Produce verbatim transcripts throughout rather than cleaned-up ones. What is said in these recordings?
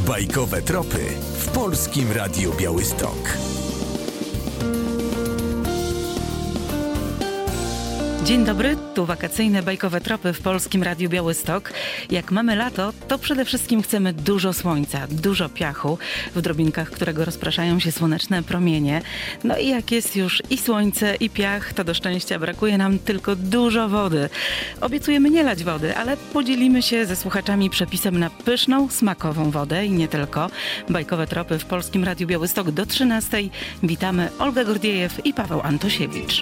Bajkowe tropy w Polskim Radiu Białystok. Dzień dobry, tu wakacyjne bajkowe tropy w Polskim Radiu Białystok. Jak mamy lato, to przede wszystkim chcemy dużo słońca, dużo piachu, w drobinkach którego rozpraszają się słoneczne promienie. No i jak jest już i słońce, i piach, to do szczęścia brakuje nam tylko dużo wody. Obiecujemy nie lać wody, ale podzielimy się ze słuchaczami przepisem na pyszną, smakową wodę i nie tylko. Bajkowe tropy w Polskim Radiu Białystok do trzynastej. Witamy Olga Gordiejew i Paweł Antosiewicz.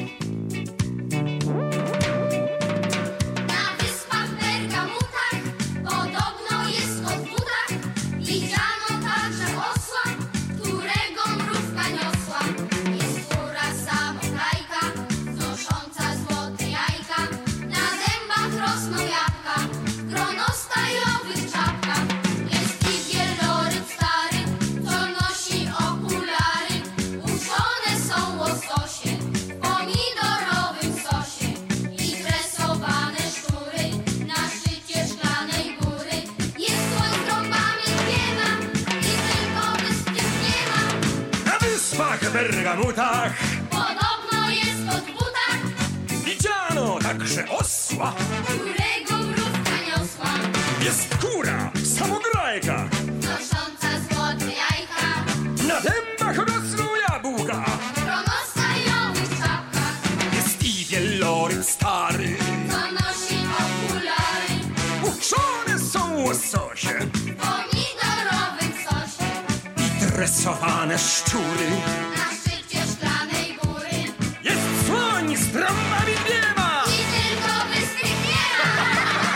Bergamutach podobno jest to w butach. Widziano także osła, którego mrówka niosła. Jest kura, samograjka, nosząca złote jajka. na dębach rosną jabłka, Pronostajowych czapkach. jest i wieloryb stary, Co nosi okulary. uczone są łososie W pomidorowym sosie. i tresowane szczury. Na szczycie szklanej góry. Jest słoń z trąbami dwiema, I tylko bystrych nie ma.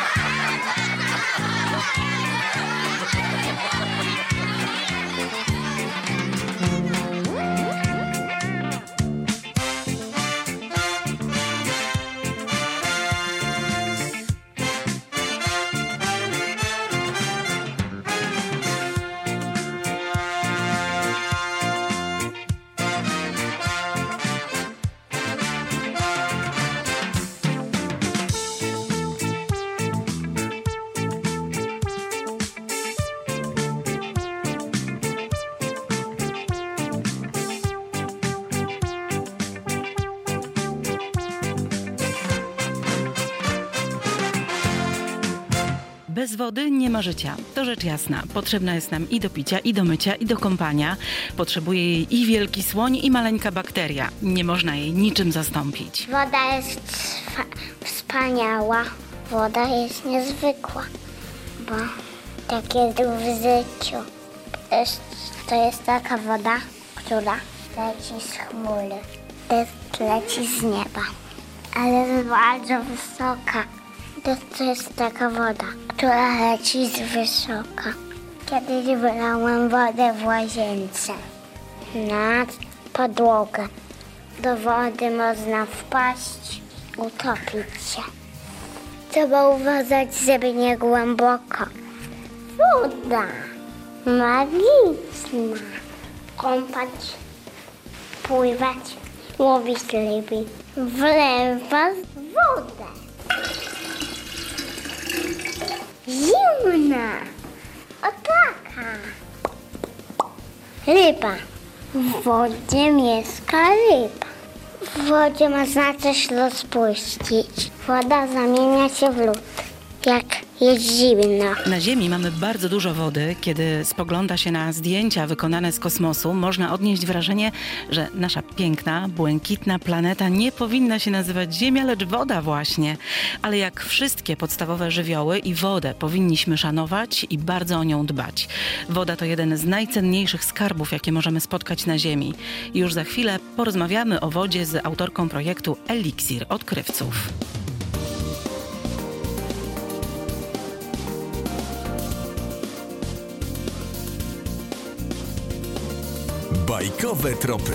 Bez wody nie ma życia. To rzecz jasna. Potrzebna jest nam i do picia, i do mycia, i do kąpania. Potrzebuje jej i wielki słoń, i maleńka bakteria. Nie można jej niczym zastąpić. Woda jest swa- wspaniała. Woda jest niezwykła, bo tak jest w życiu. To jest, to jest taka woda, która leci z chmury, to leci z nieba, ale jest bardzo wysoka. To, to jest taka woda, która leci z wysoka. Kiedyś wylałem wodę w łazience na podłogę. Do wody można wpaść, utopić się. Trzeba uważać, żeby nie głęboko. Woda magiczna. Kąpać, pływać, łowić ryby. Wlewa wodę. Zimna. O taka. Ryba. W wodzie mieszka ryba. W wodzie można coś rozpuścić. Woda zamienia się w lód, jak jest zimno. Na Ziemi mamy bardzo dużo wody. Kiedy spogląda się na zdjęcia wykonane z kosmosu, można odnieść wrażenie, że nasza piękna, błękitna planeta nie powinna się nazywać Ziemia, lecz woda właśnie. Ale jak wszystkie podstawowe żywioły, i wodę powinniśmy szanować i bardzo o nią dbać. Woda to jeden z najcenniejszych skarbów, jakie możemy spotkać na Ziemi. I już za chwilę porozmawiamy o wodzie z autorką projektu Eliksir Odkrywców. Bajkowe tropy.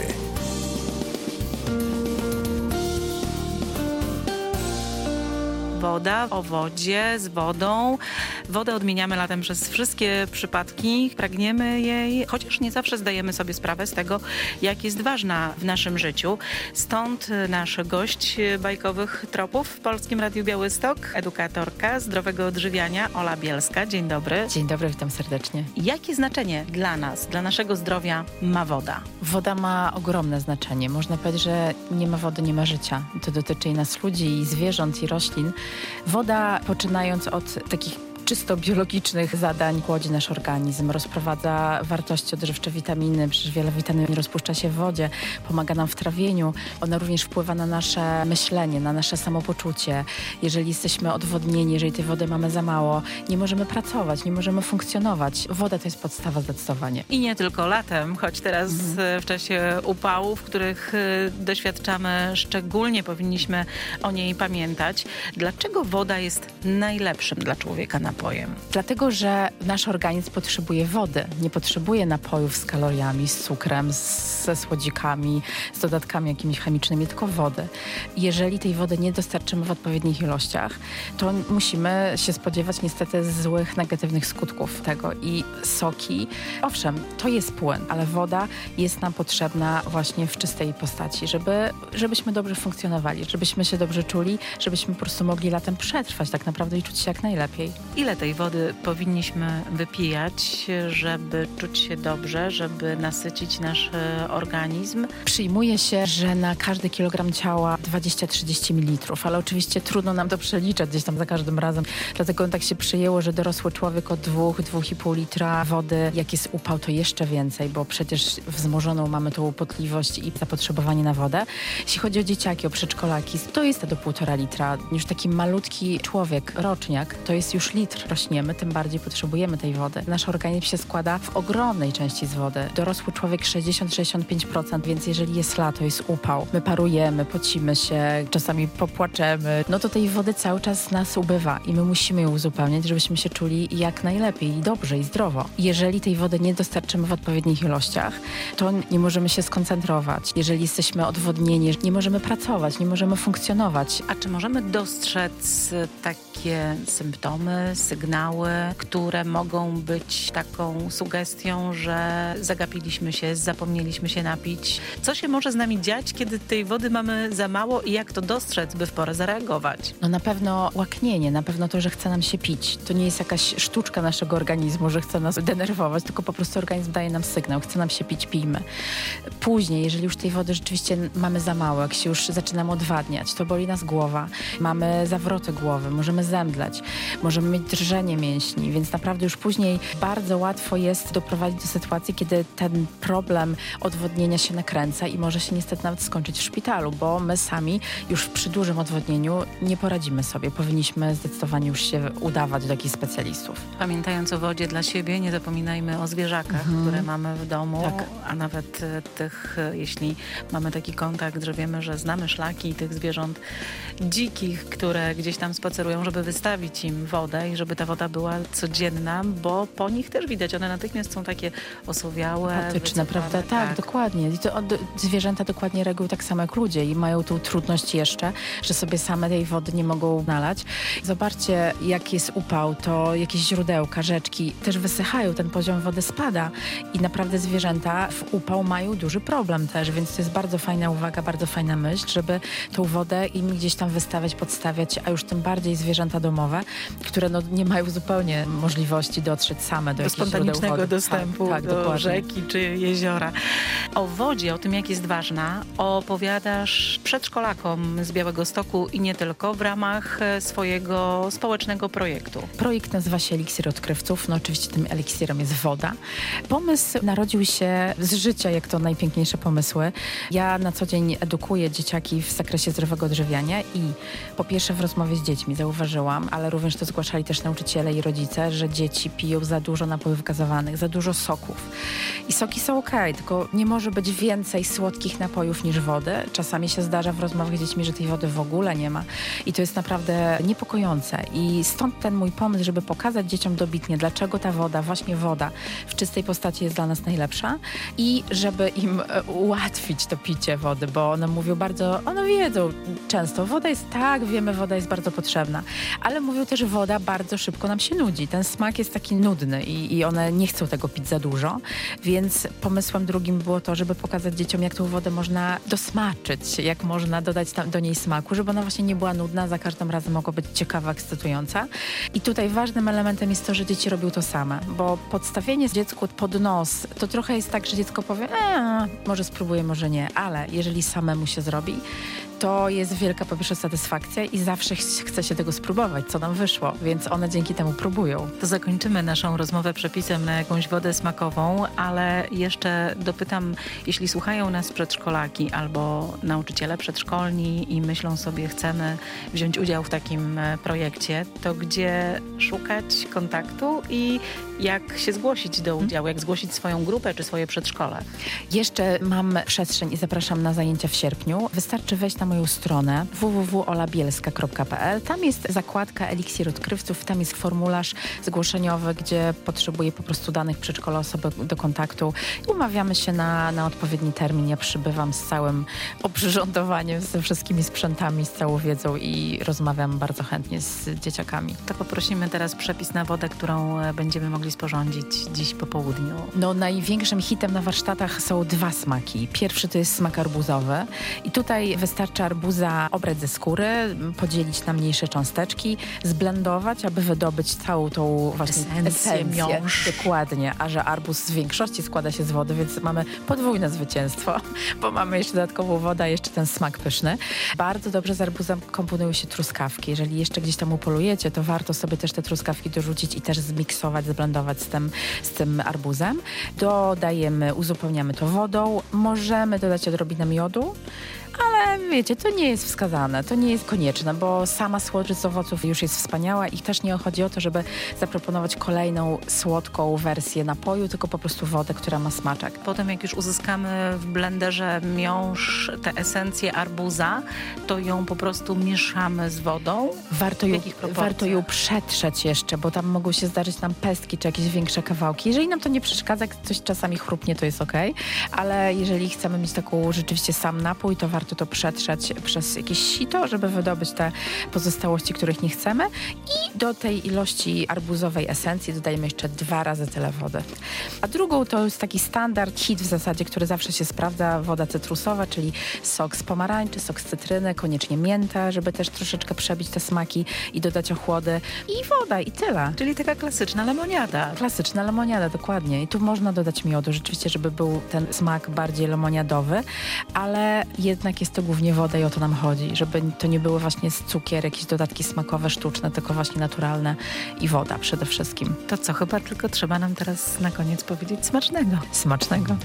woda, o wodzie, z wodą. Wodę odmieniamy latem przez wszystkie przypadki. Pragniemy jej, chociaż nie zawsze zdajemy sobie sprawę z tego, jak jest ważna w naszym życiu. Stąd nasz gość bajkowych tropów w Polskim Radiu Białystok, edukatorka zdrowego odżywiania Ola Bielska. Dzień dobry. Dzień dobry, witam serdecznie. Jakie znaczenie dla nas, dla naszego zdrowia ma woda? Woda ma ogromne znaczenie. Można powiedzieć, że nie ma wody, nie ma życia. To dotyczy i nas ludzi, i zwierząt, i roślin. Woda, poczynając od takich czysto biologicznych zadań, chłodzi nasz organizm, rozprowadza wartości odżywcze, witaminy, przecież wiele witamin rozpuszcza się w wodzie, pomaga nam w trawieniu. Ona również wpływa na nasze myślenie, na nasze samopoczucie. Jeżeli jesteśmy odwodnieni, jeżeli tej wody mamy za mało, nie możemy pracować, nie możemy funkcjonować. Woda to jest podstawa zdecydowanie. I nie tylko latem, choć teraz mhm. w czasie upałów, których doświadczamy, szczególnie powinniśmy o niej pamiętać. Dlaczego woda jest najlepszym dla człowieka napojem? Dlatego, że nasz organizm potrzebuje wody. Nie potrzebuje napojów z kaloriami, z cukrem, z, ze słodzikami, z dodatkami jakimiś chemicznymi, tylko wody. Jeżeli tej wody nie dostarczymy w odpowiednich ilościach, to musimy się spodziewać niestety złych, negatywnych skutków tego. I soki, owszem, to jest płyn, ale woda jest nam potrzebna właśnie w czystej postaci, żeby, żebyśmy dobrze funkcjonowali, żebyśmy się dobrze czuli, żebyśmy po prostu mogli latem przetrwać tak naprawdę i czuć się jak najlepiej. Ile tej wody powinniśmy wypijać, żeby czuć się dobrze, żeby nasycić nasz organizm? Przyjmuje się, że na każdy kilogram ciała dwadzieścia do trzydziestu mililitrów, ale oczywiście trudno nam to przeliczać gdzieś tam za każdym razem. Dlatego tak się przyjęło, że dorosły człowiek od dwóch do dwóch i pół litra wody, jak jest upał, to jeszcze więcej, bo przecież wzmożoną mamy tą łopotliwość i zapotrzebowanie na wodę. Jeśli chodzi o dzieciaki, o przedszkolaki, to jest to do półtora litra. Już taki malutki człowiek, roczniak, to jest już litr. Rośniemy, tym bardziej potrzebujemy tej wody. Nasz organizm się składa w ogromnej części z wody. Dorosły człowiek sześćdziesiąt do sześćdziesięciu pięciu procent, więc jeżeli jest lato, jest upał, my parujemy, pocimy się, czasami popłaczemy, no to tej wody cały czas nas ubywa i my musimy ją uzupełniać, żebyśmy się czuli jak najlepiej i dobrze i zdrowo. Jeżeli tej wody nie dostarczymy w odpowiednich ilościach, to nie możemy się skoncentrować. Jeżeli jesteśmy odwodnieni, nie możemy pracować, nie możemy funkcjonować. A czy możemy dostrzec takie symptomy, sygnały, które mogą być taką sugestią, że zagapiliśmy się, zapomnieliśmy się napić? Co się może z nami dziać, kiedy tej wody mamy za mało i jak to dostrzec, by w porę zareagować? No na pewno łaknienie, na pewno to, że chce nam się pić. To nie jest jakaś sztuczka naszego organizmu, że chce nas denerwować, tylko po prostu organizm daje nam sygnał, chce nam się pić, pijmy. Później, jeżeli już tej wody rzeczywiście mamy za mało, jak się już zaczynamy odwadniać, to boli nas głowa, mamy zawroty głowy, możemy zemdleć, możemy mieć drżenie mięśni, więc naprawdę już później bardzo łatwo jest doprowadzić do sytuacji, kiedy ten problem odwodnienia się nakręca i może się niestety nawet skończyć w szpitalu, bo my sami już przy dużym odwodnieniu nie poradzimy sobie. Powinniśmy zdecydowanie już się udawać do jakichś specjalistów. Pamiętając o wodzie dla siebie, nie zapominajmy o zwierzakach, mhm. które mamy w domu, tak. a nawet tych, jeśli mamy taki kontakt, że wiemy, że znamy szlaki tych zwierząt dzikich, które gdzieś tam spacerują, żeby wystawić im wodę i żeby ta woda była codzienna, bo po nich też widać, one natychmiast są takie osowiałe, patyczne, prawda? Tak, tak, dokładnie. I to od, zwierzęta dokładnie reagują tak samo jak ludzie i mają tą trudność jeszcze, że sobie same tej wody nie mogą nalać. Zobaczcie, jak jest upał, to jakieś źródełka, rzeczki też wysychają, ten poziom wody spada i naprawdę zwierzęta w upał mają duży problem też, więc to jest bardzo fajna uwaga, bardzo fajna myśl, żeby tą wodę im gdzieś tam wystawiać, podstawiać, a już tym bardziej zwierzęta domowe, które no, nie mają zupełnie możliwości dotrzeć same do, do jakichś spontanicznego dostępu tak, tak, do dokładnie. rzeki czy jeziora. O wodzie, o tym, jak jest ważna, opowiadasz przedszkolakom z Białegostoku i nie tylko w ramach swojego społecznego projektu. Projekt nazywa się Eliksir Odkrywców. No oczywiście tym eliksirem jest woda. Pomysł narodził się z życia, jak to najpiękniejsze pomysły. Ja na co dzień edukuję dzieciaki w zakresie zdrowego odżywiania i po pierwsze w rozmowie z dziećmi zauważyłam, ale również to zgłaszali też też nauczyciele i rodzice, że dzieci piją za dużo napojów gazowanych, za dużo soków. I soki są okej, tylko nie może być więcej słodkich napojów niż wody. Czasami się zdarza w rozmowach z dziećmi, że tej wody w ogóle nie ma. I to jest naprawdę niepokojące. I stąd ten mój pomysł, żeby pokazać dzieciom dobitnie, dlaczego ta woda, właśnie woda w czystej postaci jest dla nas najlepsza i żeby im ułatwić to picie wody, bo one mówią bardzo, one wiedzą często, woda jest tak, wiemy, woda jest bardzo potrzebna, ale mówią też, że woda bardzo szybko nam się nudzi. Ten smak jest taki nudny i, i one nie chcą tego pić za dużo, więc pomysłem drugim było to, żeby pokazać dzieciom, jak tą wodę można dosmaczyć, jak można dodać tam, do niej smaku, żeby ona właśnie nie była nudna, za każdym razem mogła być ciekawa, ekscytująca. I tutaj ważnym elementem jest to, że dzieci robią to same, bo podstawienie dziecku pod nos, to trochę jest tak, że dziecko powie, eee, może spróbuję, może nie, ale jeżeli samemu się zrobi, to jest wielka po pierwsze satysfakcja i zawsze ch- chce się tego spróbować, co nam wyszło, więc one dzięki temu próbują. To zakończymy naszą rozmowę przepisem na jakąś wodę smakową, ale jeszcze dopytam, jeśli słuchają nas przedszkolaki albo nauczyciele przedszkolni i myślą sobie, chcemy wziąć udział w takim projekcie, to gdzie szukać kontaktu i jak się zgłosić do udziału, jak zgłosić swoją grupę czy swoje przedszkole? Jeszcze mam przestrzeń i zapraszam na zajęcia w sierpniu. Wystarczy wejść na moją stronę w w w kropka ola bielska kropka p l. Tam jest zakładka Eliksir Odkrywców, tam jest formularz zgłoszeniowy, gdzie potrzebuję po prostu danych przedszkola, osoby do kontaktu. Umawiamy się na, na odpowiedni termin. Ja przybywam z całym oprzyrządowaniem, ze wszystkimi sprzętami, z całą wiedzą i rozmawiam bardzo chętnie z dzieciakami. To poprosimy teraz przepis na wodę, którą będziemy mogli sporządzić dziś po południu. No, największym hitem na warsztatach są dwa smaki. Pierwszy to jest smak arbuzowy i tutaj wystarczy arbuza obrać ze skóry, podzielić na mniejsze cząsteczki, zblendować, aby wydobyć całą tą właśnie Esencję, esencję. miąższ. Dokładnie, a że arbuz z większości składa się z wody, więc mamy podwójne zwycięstwo, bo mamy jeszcze dodatkową wodę, a jeszcze ten smak pyszny. Bardzo dobrze z arbuzem komponują się truskawki. Jeżeli jeszcze gdzieś tam upolujecie, to warto sobie też te truskawki dorzucić i też zmiksować, zblendować z tym, z tym arbuzem. Dodajemy, uzupełniamy to wodą. Możemy dodać odrobinę miodu, ale wiecie, to nie jest wskazane, to nie jest konieczne, bo sama słodycz z owoców już jest wspaniała i też nie chodzi o to, żeby zaproponować kolejną słodką wersję napoju, tylko po prostu wodę, która ma smaczek. Potem jak już uzyskamy w blenderze miąższ, tę esencję arbuza, to ją po prostu mieszamy z wodą. Warto W ją, jakich proporcjach? warto ją przetrzeć jeszcze, bo tam mogą się zdarzyć nam pestki czy jakieś większe kawałki. Jeżeli nam to nie przeszkadza, jak coś czasami chrupnie, to jest okej, ale jeżeli chcemy mieć taką rzeczywiście sam napój, to warto to przetrzeć przez jakieś sito, żeby wydobyć te pozostałości, których nie chcemy. I do tej ilości arbuzowej esencji dodajemy jeszcze dwa razy tyle wody. A drugą to jest taki standard, hit w zasadzie, który zawsze się sprawdza, woda cytrusowa, czyli sok z pomarańczy, sok z cytryny, koniecznie mięta, żeby też troszeczkę przebić te smaki i dodać ochłody. I woda, i tyle. Czyli taka klasyczna lemoniada. Klasyczna lemoniada, dokładnie. I tu można dodać miodu, rzeczywiście, żeby był ten smak bardziej lemoniadowy, ale jednak jest to głównie woda i o to nam chodzi, żeby to nie były właśnie cukier, jakieś dodatki smakowe, sztuczne, tylko właśnie naturalne i woda przede wszystkim. To co, chyba tylko trzeba nam teraz na koniec powiedzieć smacznego. Smacznego.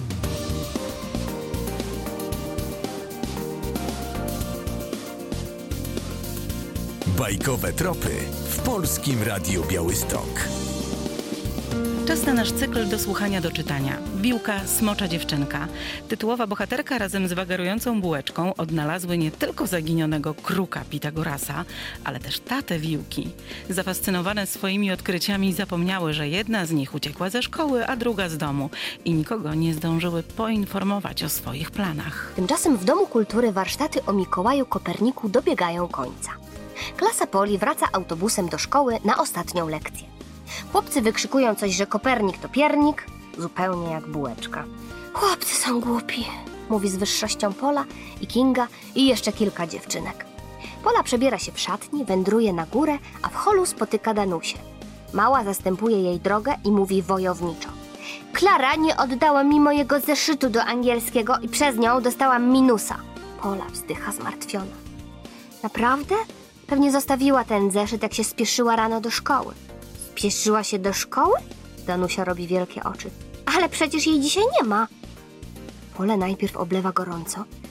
Bajkowe tropy w Polskim Radiu Białystok. Czas na nasz cykl do słuchania, do czytania. Biłka, smocza dziewczynka. Tytułowa bohaterka razem z wagarującą bułeczką odnalazły nie tylko zaginionego kruka Pitagorasa, ale też tatę Wiłki. Zafascynowane swoimi odkryciami zapomniały, że jedna z nich uciekła ze szkoły, a druga z domu i nikogo nie zdążyły poinformować o swoich planach. Tymczasem w Domu Kultury warsztaty o Mikołaju Koperniku dobiegają końca. Klasa Poli wraca autobusem do szkoły na ostatnią lekcję. Chłopcy wykrzykują coś, że Kopernik to piernik, zupełnie jak bułeczka. Chłopcy są głupi, mówi z wyższością Pola i Kinga i jeszcze kilka dziewczynek. Pola przebiera się w szatni, wędruje na górę, a w holu spotyka Danusię. Mała zastępuje jej drogę i mówi wojowniczo. Klara nie oddała mi mojego zeszytu do angielskiego i przez nią dostałam minusa. Pola wzdycha zmartwiona. Naprawdę? Pewnie zostawiła ten zeszyt, jak się spieszyła rano do szkoły. Spieszyła się do szkoły? Danusia robi wielkie oczy. Ale przecież jej dzisiaj nie ma. Pole najpierw oblewa gorąco,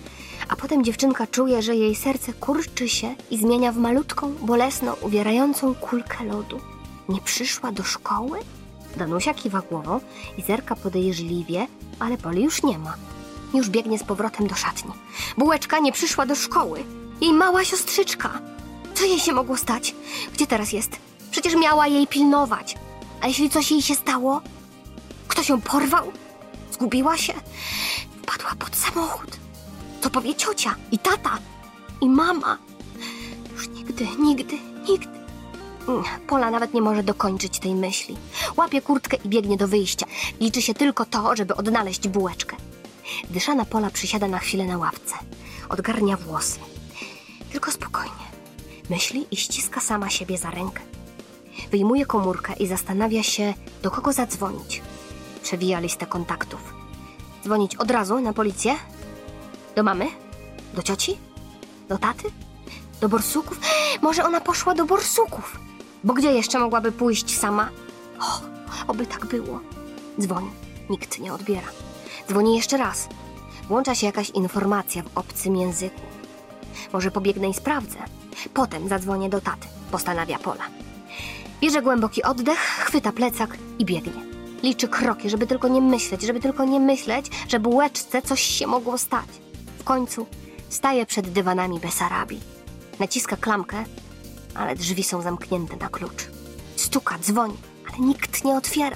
A potem dziewczynka czuje, że jej serce kurczy się i zmienia w malutką, bolesną, uwierającą kulkę lodu. Nie przyszła do szkoły? Danusia kiwa głową i zerka podejrzliwie, ale Poli już nie ma. Już biegnie z powrotem do szatni. Bułeczka nie przyszła do szkoły. Jej mała siostrzyczka. Co jej się mogło stać? Gdzie teraz jest? Przecież miała jej pilnować. A jeśli coś jej się stało? Ktoś ją porwał? Zgubiła się? Wpadła pod samochód. Co powie ciocia i tata i mama? Już nigdy, nigdy, nigdy. Pola nawet nie może dokończyć tej myśli. Łapie kurtkę i biegnie do wyjścia. Liczy się tylko to, żeby odnaleźć bułeczkę. Dyszana Pola przysiada na chwilę na ławce. Odgarnia włosy. Tylko spokojnie. Myśli i ściska sama siebie za rękę. Wyjmuje komórkę i zastanawia się, do kogo zadzwonić. Przewija listę kontaktów. Dzwonić od razu na policję? Do mamy? Do cioci? Do taty? Do borsuków? Może ona poszła do borsuków? Bo gdzie jeszcze mogłaby pójść sama? O, oby tak było. Dzwoni. Nikt nie odbiera. Dzwoni jeszcze raz. Włącza się jakaś informacja w obcym języku. Może pobiegnę i sprawdzę. Potem zadzwonię do taty, postanawia Pola. Bierze głęboki oddech, chwyta plecak i biegnie. Liczy kroki, żeby tylko nie myśleć, żeby tylko nie myśleć, że bułeczce coś się mogło stać. W końcu staje przed dywanami Besarabii. Naciska klamkę, ale drzwi są zamknięte na klucz. Stuka, dzwoni, ale nikt nie otwiera.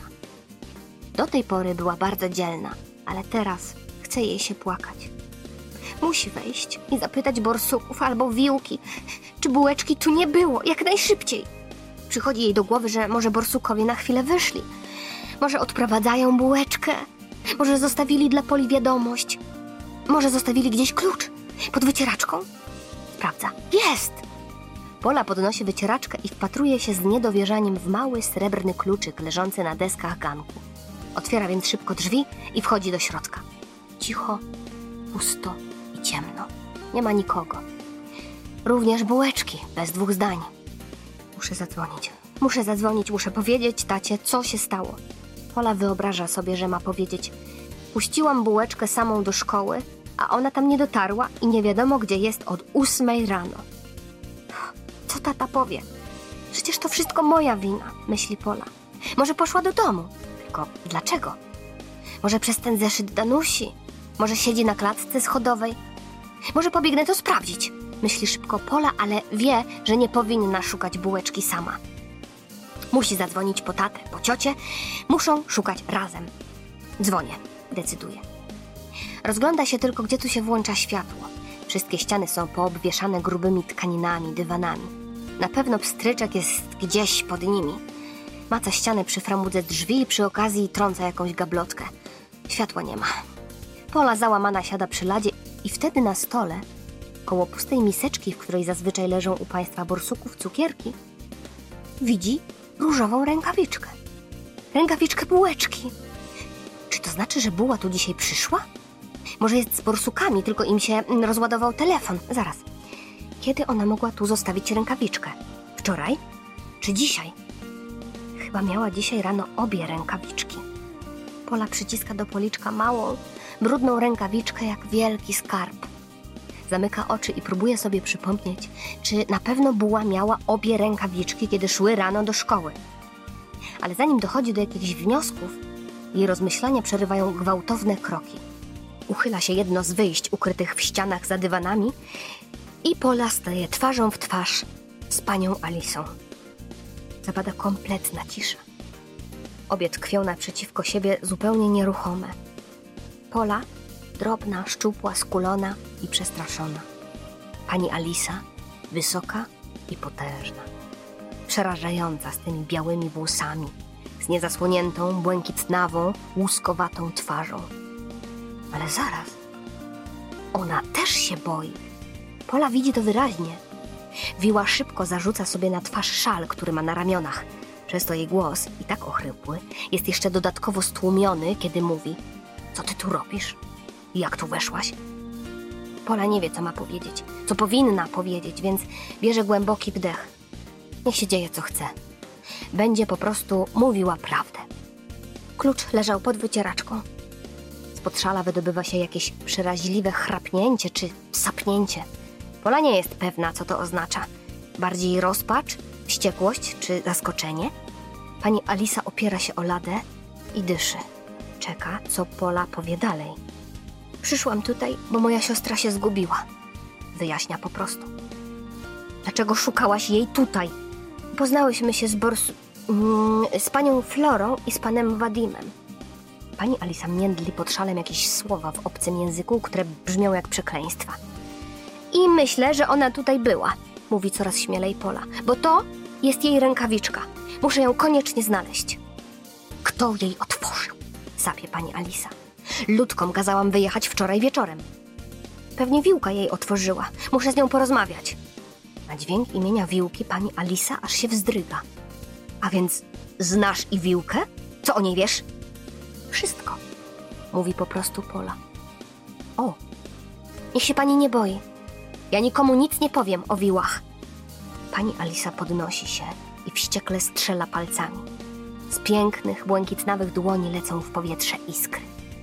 Do tej pory była bardzo dzielna, ale teraz chce jej się płakać. Musi wejść i zapytać borsuków albo wiłki, czy bułeczki tu nie było, jak najszybciej. Przychodzi jej do głowy, że może borsukowie na chwilę wyszli. Może odprowadzają bułeczkę. Może zostawili dla Poli wiadomość. Może zostawili gdzieś klucz. Pod wycieraczką? Sprawdza. Jest! Pola podnosi wycieraczkę i wpatruje się z niedowierzaniem w mały, srebrny kluczyk leżący na deskach ganku. Otwiera więc szybko drzwi i wchodzi do środka. Cicho, pusto i ciemno. Nie ma nikogo. Również bułeczki, bez dwóch zdań. Muszę zadzwonić. Muszę zadzwonić, muszę powiedzieć tacie, co się stało. Pola wyobraża sobie, że ma powiedzieć: puściłam bułeczkę samą do szkoły, a ona tam nie dotarła i nie wiadomo, gdzie jest od ósmej rano. Co tata powie? Przecież to wszystko moja wina, myśli Pola. Może poszła do domu. Tylko dlaczego? Może przez ten zeszyt Danusi? Może siedzi na klatce schodowej? Może pobiegnę to sprawdzić, myśli szybko Pola, ale wie, że nie powinna szukać bułeczki sama. Musi zadzwonić po tatę, po ciocię. Muszą szukać razem. Dzwonię, decyduje. Rozgląda się tylko, gdzie tu się włącza światło. Wszystkie ściany są poobwieszane grubymi tkaninami, dywanami. Na pewno pstryczek jest gdzieś pod nimi. Maca ścianę przy framudze drzwi i przy okazji trąca jakąś gablotkę. Światła nie ma. Pola załamana siada przy ladzie i wtedy na stole, koło pustej miseczki, w której zazwyczaj leżą u państwa borsuków cukierki, widzi różową rękawiczkę. Rękawiczkę bułeczki. Czy to znaczy, że buła tu dzisiaj przyszła? Może jest z borsukami, tylko im się rozładował telefon. Zaraz. Kiedy ona mogła tu zostawić rękawiczkę? Wczoraj? Czy dzisiaj? Chyba miała dzisiaj rano obie rękawiczki. Pola przyciska do policzka małą, brudną rękawiczkę jak wielki skarb. Zamyka oczy i próbuje sobie przypomnieć, czy na pewno buła miała obie rękawiczki, kiedy szły rano do szkoły. Ale zanim dochodzi do jakichś wniosków, jej rozmyślania przerywają gwałtowne kroki. Uchyla się jedno z wyjść ukrytych w ścianach za dywanami i Pola staje twarzą w twarz z panią Alisą. Zapada kompletna cisza. Obie tkwią naprzeciwko siebie zupełnie nieruchome. Pola, drobna, szczupła, skulona i przestraszona. Pani Alisa, wysoka i potężna. Przerażająca z tymi białymi włosami, z niezasłoniętą, błękitnawą, łuskowatą twarzą. Ale zaraz, ona też się boi. Pola widzi to wyraźnie. Wiła szybko zarzuca sobie na twarz szal, który ma na ramionach. Przez to jej głos, i tak ochrypły, jest jeszcze dodatkowo stłumiony, kiedy mówi: co ty tu robisz? Jak tu weszłaś? Pola nie wie, co ma powiedzieć, co powinna powiedzieć, więc bierze głęboki wdech. Niech się dzieje, co chce. Będzie po prostu mówiła prawdę. Klucz leżał pod wycieraczką. spod szala wydobywa się jakieś przeraźliwe chrapnięcie czy sapnięcie. Pola nie jest pewna, co to oznacza. Bardziej rozpacz, wściekłość czy zaskoczenie? Pani Alisa opiera się o ladę i dyszy. Czeka, co Pola powie dalej. Przyszłam tutaj, bo moja siostra się zgubiła. Wyjaśnia po prostu. Dlaczego szukałaś jej tutaj? Poznałyśmy się z Bors... Mm, z panią Florą i z panem Wadimem. Pani Alisa międli pod szalem jakieś słowa w obcym języku, które brzmią jak przekleństwa. I myślę, że ona tutaj była, mówi coraz śmielej Pola, bo to jest jej rękawiczka. Muszę ją koniecznie znaleźć. Kto jej otworzył? Sapie pani Alisa. Ludkom kazałam wyjechać wczoraj wieczorem. Pewnie Wiłka jej otworzyła. Muszę z nią porozmawiać. Na dźwięk imienia Wiłki pani Alisa aż się wzdryga. A więc znasz i Wiłkę? Co o niej wiesz? Wszystko, mówi po prostu Pola. O, niech się pani nie boi. Ja nikomu nic nie powiem o Wiłach. Pani Alisa podnosi się i wściekle strzela palcami. Z pięknych, błękitnawych dłoni lecą w powietrze iskry.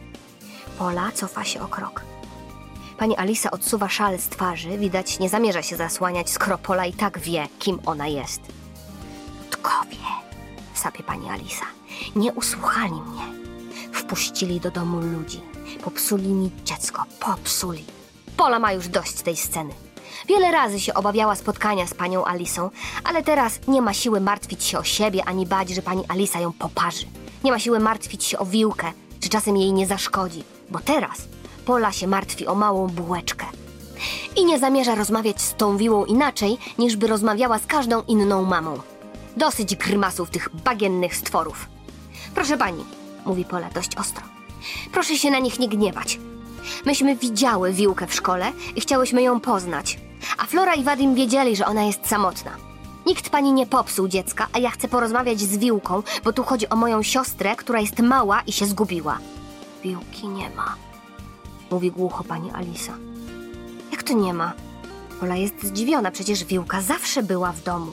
Pola cofa się o krok. Pani Alisa odsuwa szal z twarzy. Widać, nie zamierza się zasłaniać, skoro Pola i tak wie, kim ona jest. Ludkowie, sapie pani Alisa, nie usłuchali mnie. Wpuścili do domu ludzi. Popsuli mi dziecko. Popsuli. Pola ma już dość tej sceny. Wiele razy się obawiała spotkania z panią Alisą, ale teraz nie ma siły martwić się o siebie, ani bać, że pani Alisa ją poparzy. Nie ma siły martwić się o Wiłkę, czy czasem jej nie zaszkodzi, bo teraz Pola się martwi o małą bułeczkę. I nie zamierza rozmawiać z tą Wiłą inaczej, niż by rozmawiała z każdą inną mamą. Dosyć grymasów tych bagiennych stworów. Proszę pani, mówi Pola dość ostro, proszę się na nich nie gniewać. Myśmy widziały Wiłkę w szkole i chciałyśmy ją poznać. A Flora i Wadim wiedzieli, że ona jest samotna. Nikt pani nie popsuł dziecka, a ja chcę porozmawiać z Wiłką, bo tu chodzi o moją siostrę, która jest mała i się zgubiła. Wiłki nie ma, mówi głucho pani Alisa. Jak to nie ma? Pola jest zdziwiona, przecież Wiłka zawsze była w domu.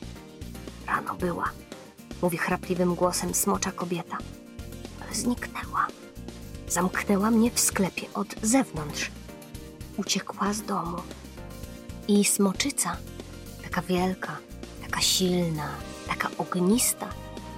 Rano była, mówi chrapliwym głosem smocza kobieta, ale zniknęła. Zamknęła mnie w sklepie od zewnątrz. Uciekła z domu. I smoczyca, taka wielka, taka silna, taka ognista,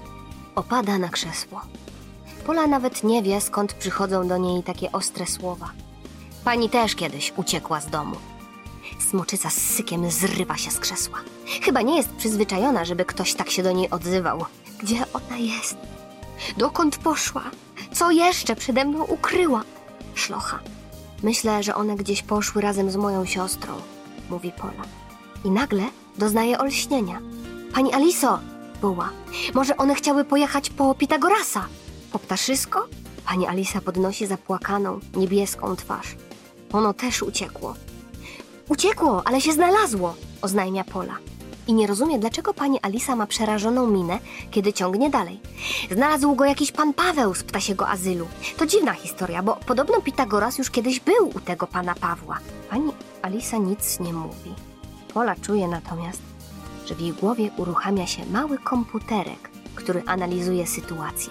opada na krzesło. Pola nawet nie wie, skąd przychodzą do niej takie ostre słowa. Pani też kiedyś uciekła z domu. Smoczyca z sykiem zrywa się z krzesła. Chyba nie jest przyzwyczajona, żeby ktoś tak się do niej odzywał. Gdzie ona jest? Dokąd poszła? Co jeszcze przede mną ukryła? Szlocha. Myślę, że one gdzieś poszły razem z moją siostrą, mówi Pola. I nagle doznaje olśnienia. Pani Aliso, woła, może one chciały pojechać po Pitagorasa? Po ptaszysko? Pani Alisa podnosi zapłakaną, niebieską twarz. Ono też uciekło. Uciekło, ale się znalazło, oznajmia Pola. I nie rozumie, dlaczego pani Alisa ma przerażoną minę, kiedy ciągnie dalej. Znalazł go jakiś pan Paweł z ptasiego azylu. To dziwna historia, bo podobno Pitagoras już kiedyś był u tego pana Pawła. Pani Alisa nic nie mówi. Pola czuje natomiast, że w jej głowie uruchamia się mały komputerek, który analizuje sytuację.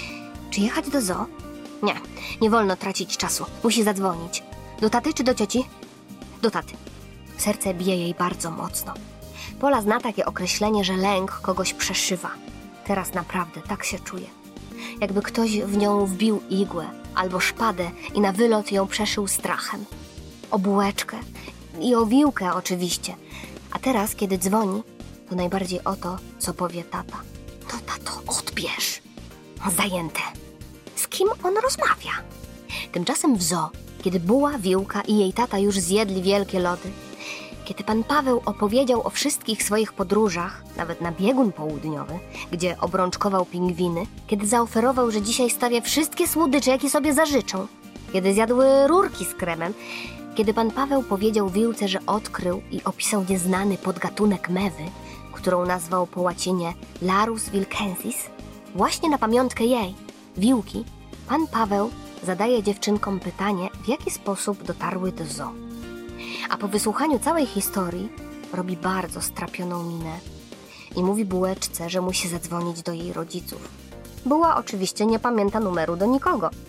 Czy jechać do zoo? Nie, nie wolno tracić czasu. Musi zadzwonić. Do taty czy do cioci? Do taty. Serce bije jej bardzo mocno. Pola zna takie określenie, że lęk kogoś przeszywa. Teraz naprawdę tak się czuje. Jakby ktoś w nią wbił igłę albo szpadę i na wylot ją przeszył strachem. O bułeczkę i o Wiłkę oczywiście. A teraz, kiedy dzwoni, to najbardziej o to, co powie tata. No tato, odbierz. Zajęte. Z kim on rozmawia? Tymczasem w zoo, kiedy Buła, Wiłka i jej tata już zjedli wielkie lody, kiedy pan Paweł opowiedział o wszystkich swoich podróżach, nawet na biegun południowy, gdzie obrączkował pingwiny, kiedy zaoferował, że dzisiaj stawia wszystkie słodycze, jakie sobie zażyczą, kiedy zjadły rurki z kremem, kiedy pan Paweł powiedział Wiłce, że odkrył i opisał nieznany podgatunek mewy, którą nazwał po łacinie Larus wilkensis, właśnie na pamiątkę jej, Wiłki, pan Paweł zadaje dziewczynkom pytanie, w jaki sposób dotarły do zoo. A po wysłuchaniu całej historii robi bardzo strapioną minę i mówi Bułeczce, że musi zadzwonić do jej rodziców. Buła oczywiście nie pamięta numeru do nikogo.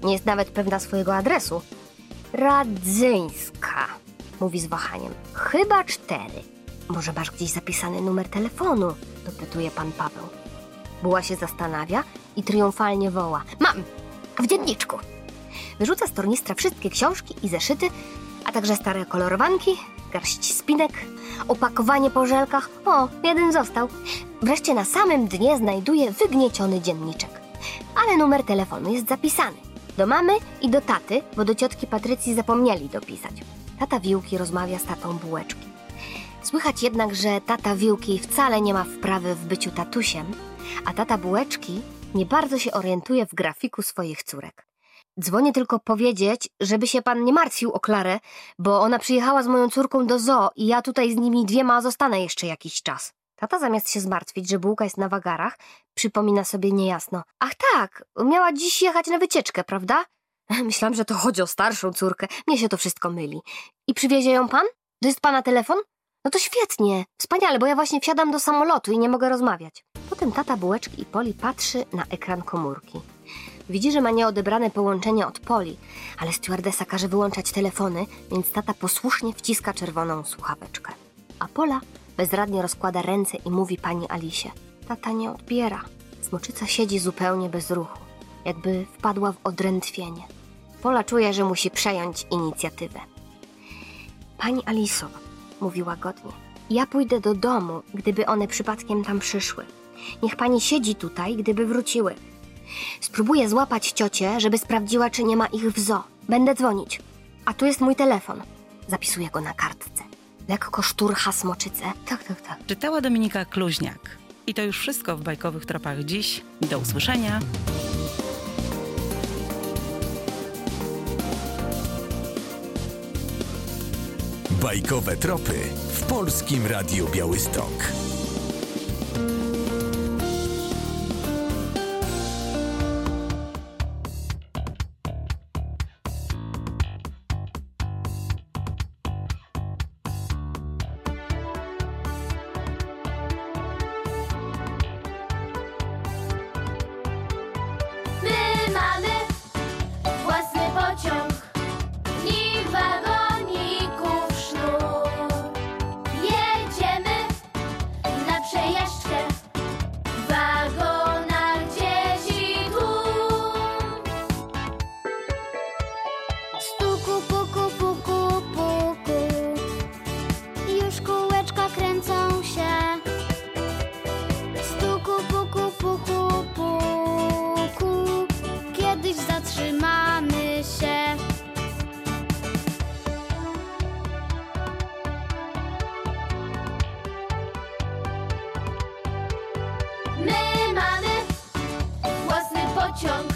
Nie jest nawet pewna swojego adresu. Radzyńska, mówi z wahaniem. Chyba cztery. Może masz gdzieś zapisany numer telefonu? Dopytuje pan Paweł. Buła się zastanawia i triumfalnie woła. Mam! W dzienniczku! Wyrzuca z tornistra wszystkie książki i zeszyty, a także stare kolorowanki, garść spinek, opakowanie po żelkach. O, jeden został. Wreszcie na samym dnie znajduje wygnieciony dzienniczek. Ale numer telefonu jest zapisany. Do mamy i do taty, bo do ciotki Patrycji zapomnieli dopisać. Tata Wiłki rozmawia z tatą Bułeczki. Słychać jednak, że tata Wiłki wcale nie ma wprawy w byciu tatusiem, a tata Bułeczki nie bardzo się orientuje w grafiku swoich córek. Dzwonię tylko powiedzieć, żeby się pan nie martwił o Klarę, bo ona przyjechała z moją córką do zoo i ja tutaj z nimi dwiema zostanę jeszcze jakiś czas. Tata zamiast się zmartwić, że Bułka jest na wagarach, przypomina sobie niejasno. Ach tak, miała dziś jechać na wycieczkę, prawda? Myślałam, że to chodzi o starszą córkę. Mnie się to wszystko myli. I przywiezie ją pan? To jest pana telefon? No to świetnie, wspaniale, bo ja właśnie wsiadam do samolotu i nie mogę rozmawiać. Potem tata Bułeczki i Poli patrzy na ekran komórki. Widzi, że ma nieodebrane połączenie od Poli, ale stewardesa każe wyłączać telefony, więc tata posłusznie wciska czerwoną słuchaweczkę. A Pola bezradnie rozkłada ręce i mówi pani Alisie. Tata nie odbiera. Smoczyca siedzi zupełnie bez ruchu, jakby wpadła w odrętwienie. Pola czuje, że musi przejąć inicjatywę. Pani Aliso, mówi łagodnie, ja pójdę do domu, gdyby one przypadkiem tam przyszły. Niech pani siedzi tutaj, gdyby wróciły. Spróbuję złapać ciocię, żeby sprawdziła, czy nie ma ich w zoo. Będę dzwonić. A tu jest mój telefon. Zapisuję go na kartce. Lekko szturcha smoczycę. Tak, tak, tak. Czytała Dominika Kluźniak. I to już wszystko w Bajkowych Tropach dziś. Do usłyszenia. Bajkowe tropy w Polskim Radiu Białystok. My mamy własny pociąg i wagoników sznur. Jedziemy na przejażdżkę w wagonach dzieci tłum. Stuku, puku, puku, puku. Już kółeczka kręcą się. Stuku, puku, puku, puku. Kiedyś zatrzymamy się. My mamy własny pociąg